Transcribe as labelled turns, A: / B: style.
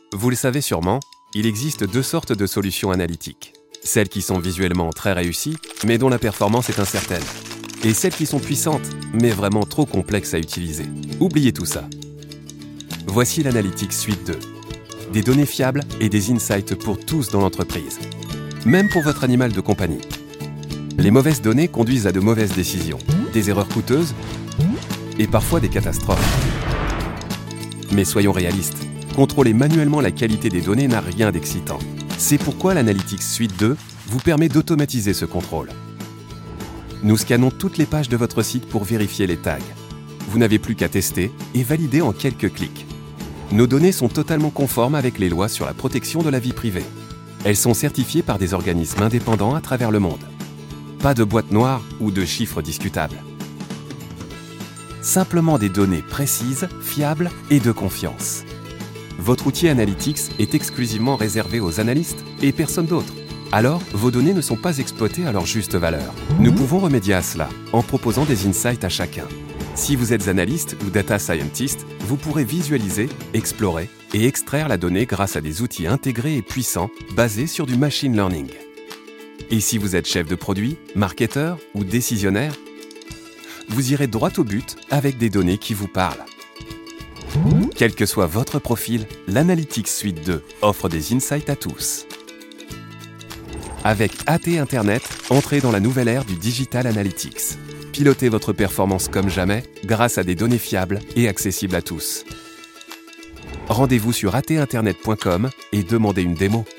A: Vous le savez sûrement, il existe deux sortes de solutions analytiques. Celles qui sont visuellement très réussies, mais dont la performance est incertaine. Et celles qui sont puissantes, mais vraiment trop complexes à utiliser. Oubliez tout ça. Voici l'Analytics Suite 2. Des données fiables et des insights pour tous dans l'entreprise. Même pour votre animal de compagnie. Les mauvaises données conduisent à de mauvaises décisions, des erreurs coûteuses et parfois des catastrophes. Mais soyons réalistes, contrôler manuellement la qualité des données n'a rien d'excitant. C'est pourquoi l'Analytics Suite 2 vous permet d'automatiser ce contrôle. Nous scannons toutes les pages de votre site pour vérifier les tags. Vous n'avez plus qu'à tester et valider en quelques clics. Nos données sont totalement conformes avec les lois sur la protection de la vie privée. Elles sont certifiées par des organismes indépendants à travers le monde. Pas de boîte noire ou de chiffres discutables. Simplement des données précises, fiables et de confiance. Votre outil Analytics est exclusivement réservé aux analystes et personne d'autre. Alors, vos données ne sont pas exploitées à leur juste valeur. Nous pouvons remédier à cela en proposant des insights à chacun. Si vous êtes analyste ou data scientist, vous pourrez visualiser, explorer et extraire la donnée grâce à des outils intégrés et puissants basés sur du machine learning. Et si vous êtes chef de produit, marketeur ou décisionnaire, vous irez droit au but avec des données qui vous parlent. Quel que soit votre profil, l'Analytics Suite 2 offre des insights à tous. Avec AT Internet, entrez dans la nouvelle ère du Digital Analytics. Pilotez votre performance comme jamais grâce à des données fiables et accessibles à tous. Rendez-vous sur atinternet.com et demandez une démo.